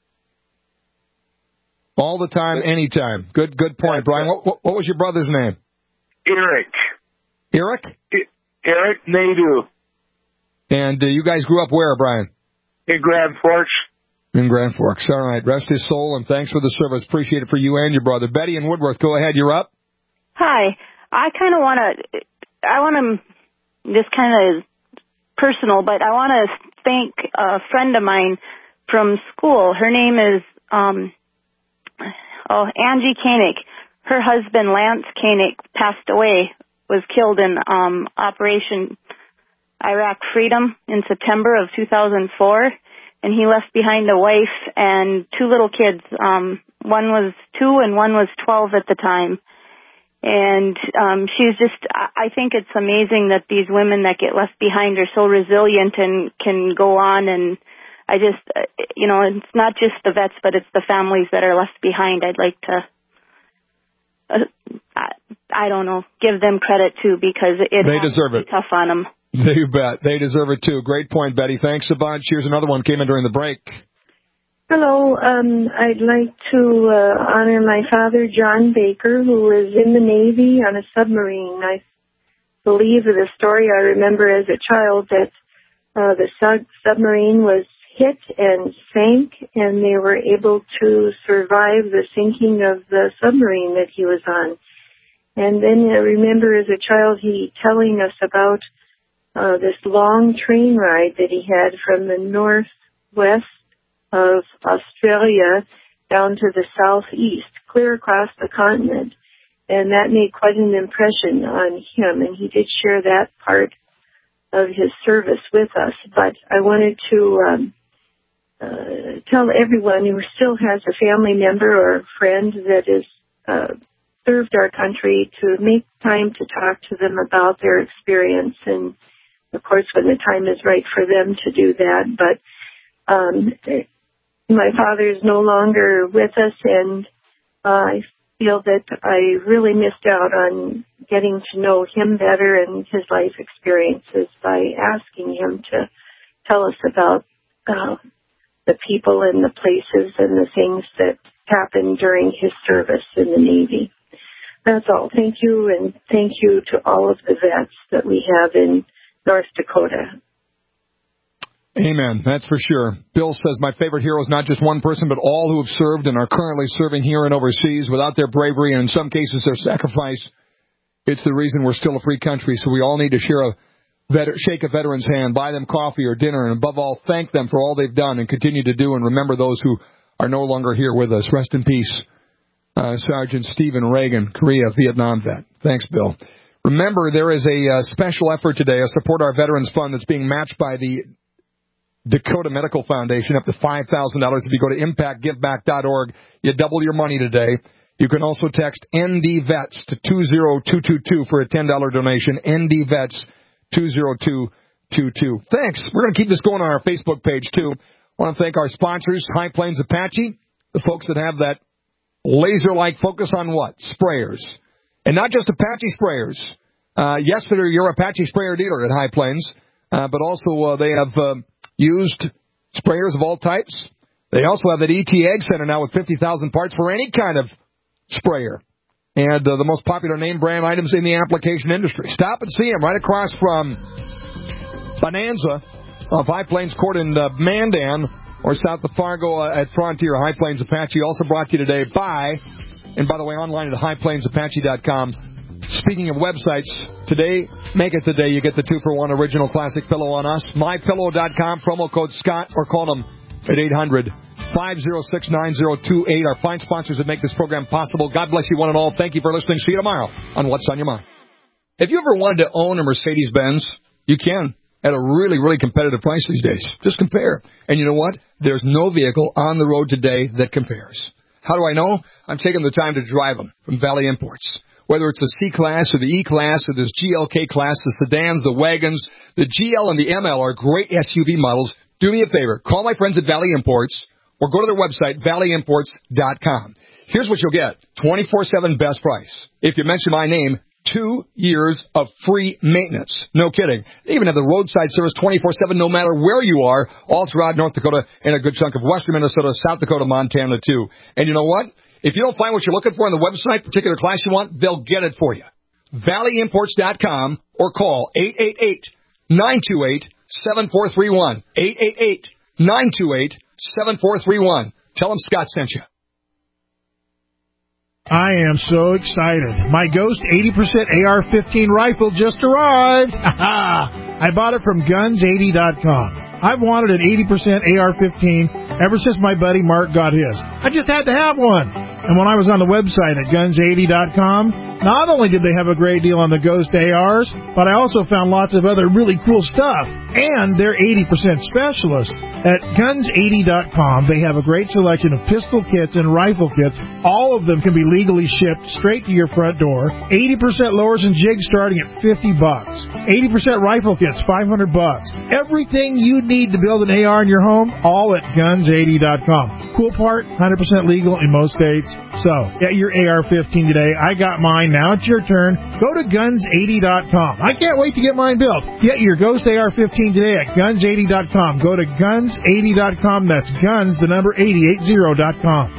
All the time, anytime. Good good point, Brian. What, what, what was your brother's name? Eric. Eric? Eric Nadeau. And uh, you guys grew up where, Brian? In Grand Forks. In Grand Forks. All right. Rest his soul, and thanks for the service. Appreciate it for you and your brother. Betty in Woodworth, go ahead. You're up. Hi. I kind of want to, I want to, just kind of personal, but I want to thank a friend of mine from school. Her name is, um, oh, Angie Koenig. Her husband, Lance Koenig, passed away, was killed in um, Operation Iraq Freedom in September of two thousand four. And he left behind a wife and two little kids. Um, one was two and one was twelve at the time. And um, she's just, I think it's amazing that these women that get left behind are so resilient and can go on. And I just, you know, it's not just the vets, but it's the families that are left behind. I'd like to, uh, I, I don't know, give them credit too, because it they deserve it. Tough on them. You bet. They deserve it, too. Great point, Betty. Thanks a bunch. Here's another one. Came in during the break. Hello. Um, I'd like to uh, honor my father, John Baker, who was in the Navy on a submarine. I believe the story I remember as a child that uh, the sub- submarine was hit and sank, and they were able to survive the sinking of the submarine that he was on. And then I remember as a child he telling us about Uh, this long train ride that he had from the northwest of Australia down to the southeast, clear across the continent. And that made quite an impression on him, and he did share that part of his service with us. But I wanted to um, uh, tell everyone who still has a family member or friend that has uh, served our country to make time to talk to them about their experience, and of course, when the time is right for them to do that. But um, my father is no longer with us, and uh, I feel that I really missed out on getting to know him better and his life experiences by asking him to tell us about uh, the people and the places and the things that happened during his service in the Navy. That's all. Thank you, and thank you to all of the vets that we have in North Dakota. Amen. That's for sure. Bill says, my favorite hero is not just one person, but all who have served and are currently serving here and overseas. Without their bravery and in some cases their sacrifice, it's the reason we're still a free country. So we all need to share a vet- shake a veteran's hand, buy them coffee or dinner, and above all, thank them for all they've done and continue to do, and remember those who are no longer here with us. Rest in peace, uh, Sergeant Stephen Reagan, Korea, Vietnam vet. Thanks, Bill. Remember, there is a uh, special effort today, a Support Our Veterans Fund that's being matched by the Dakota Medical Foundation, up to five thousand dollars. If you go to impact give back dot org, you double your money today. You can also text N D VETS to two zero two two two for a ten dollars donation, N D VETS two zero two two two. Thanks. We're going to keep this going on our Facebook page, too. I want to thank our sponsors, High Plains Apache, the folks that have that laser-like focus on what? Sprayers. And not just Apache sprayers. Uh, yes, you're a Apache sprayer dealer at High Plains, uh, but also uh, they have uh, used sprayers of all types. They also have that E T Ag Center now with fifty thousand parts for any kind of sprayer. And uh, the most popular name brand items in the application industry. Stop and see them right across from Bonanza of High Plains Court in uh, Mandan, or south of Fargo uh, at Frontier. High Plains Apache also brought to you today by, and by the way, online at high plains apache dot com. Speaking of websites, today, make it the day you get the two for one original classic pillow on us. my pillow dot com, promo code Scott, or call them at eight hundred, five oh six, nine oh two eight. Our fine sponsors that make this program possible. God bless you one and all. Thank you for listening. See you tomorrow on What's on Your Mind. If you ever wanted to own a Mercedes-Benz, you can at a really, really competitive price these days. Just compare. And you know what? There's no vehicle on the road today that compares. How do I know? I'm taking the time to drive them from Valley Imports. Whether it's the C-Class or the E-Class or this G L K class, the sedans, the wagons, the G L and the M L are great S U V models. Do me a favor. Call my friends at Valley Imports or go to their website, valley imports dot com. Here's what you'll get. twenty-four seven best price. If you mention my name, two years of free maintenance. No kidding. They even have the roadside service twenty-four seven no matter where you are, all throughout North Dakota and a good chunk of western Minnesota, South Dakota, Montana, too. And you know what? If you don't find what you're looking for on the website, particular class you want, they'll get it for you. valley imports dot com or call eight eight eight, nine two eight, seven four three one. eight eight eight, nine two eight, seven four three one. Tell them Scott sent you. I am so excited. My Ghost eighty percent A R fifteen rifle just arrived. I bought it from guns eighty dot com. I've wanted an eighty percent A R fifteen ever since my buddy Mark got his. I just had to have one. And when I was on the website at guns eighty dot com, not only did they have a great deal on the Ghost A Rs, but I also found lots of other really cool stuff. And they're eighty percent specialists. At guns eighty dot com, they have a great selection of pistol kits and rifle kits. All of them can be legally shipped straight to your front door. eighty percent lowers and jigs starting at fifty bucks. eighty percent rifle kits, five hundred bucks. Everything you need to build an A R in your home, all at guns eighty dot com. Cool part, one hundred percent legal in most states. So, get your A R fifteen today. I got mine. Now it's your turn. Go to guns eighty dot com. I can't wait to get mine built. Get your Ghost A R fifteen today at guns eighty dot com. Go to guns eighty dot com. That's guns, the number eighty, eighty dot com.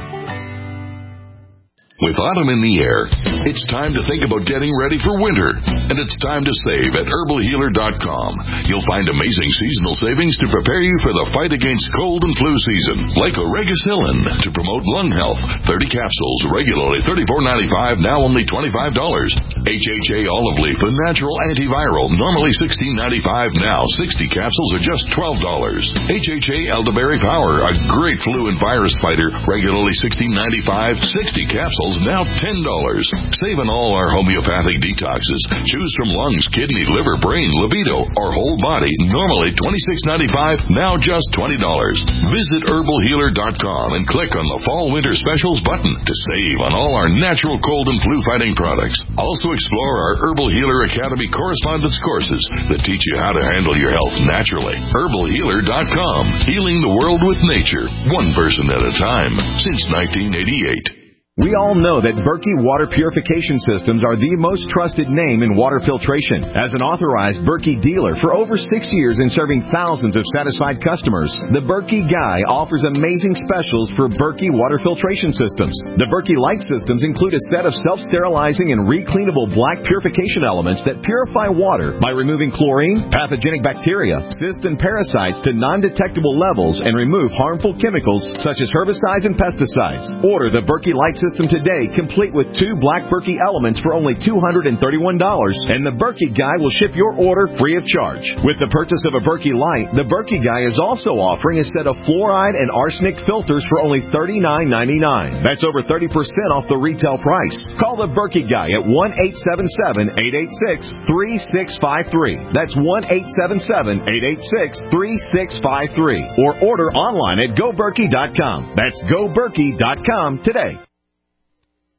With autumn in the air, it's time to think about getting ready for winter. And it's time to save at herbal healer dot com. You'll find amazing seasonal savings to prepare you for the fight against cold and flu season. Like Oregacillin to promote lung health. thirty capsules, regularly thirty-four ninety-five, now only twenty-five dollars. H H A olive leaf, a natural antiviral, normally sixteen ninety-five, now sixty capsules are just twelve dollars. H H A elderberry power, a great flu and virus fighter, regularly sixteen ninety-five, sixty capsules now ten dollars. Save on all our homeopathic detoxes. Choose from lungs, kidney, liver, brain, libido, or whole body. Normally twenty-six ninety-five, now just twenty dollars. Visit herbal healer dot com and click on the Fall Winter Specials button to save on all our natural cold and flu fighting products. Also explore our Herbal Healer Academy correspondence courses that teach you how to handle your health naturally. herbal healer dot com. Healing the world with nature, one person at a time, since nineteen eighty-eight. We all know that Berkey Water Purification Systems are the most trusted name in water filtration. As an authorized Berkey dealer for over six years and serving thousands of satisfied customers, the Berkey Guy offers amazing specials for Berkey Water Filtration Systems. The Berkey Light Systems include a set of self-sterilizing and recleanable black purification elements that purify water by removing chlorine, pathogenic bacteria, cysts, and parasites to non-detectable levels and remove harmful chemicals such as herbicides and pesticides. Order the Berkey Light System today, complete with two black Berkey elements for only two hundred thirty-one dollars, and the Berkey Guy will ship your order free of charge. With the purchase of a Berkey Light, the Berkey Guy is also offering a set of fluoride and arsenic filters for only thirty-nine ninety-nine. That's over thirty percent off the retail price. Call the Berkey Guy at one eight seven seven, eight eight six, three six five three. That's one eight seven seven, eight eight six, three six five three. Or order online at go berkey dot com. That's go berkey dot com today.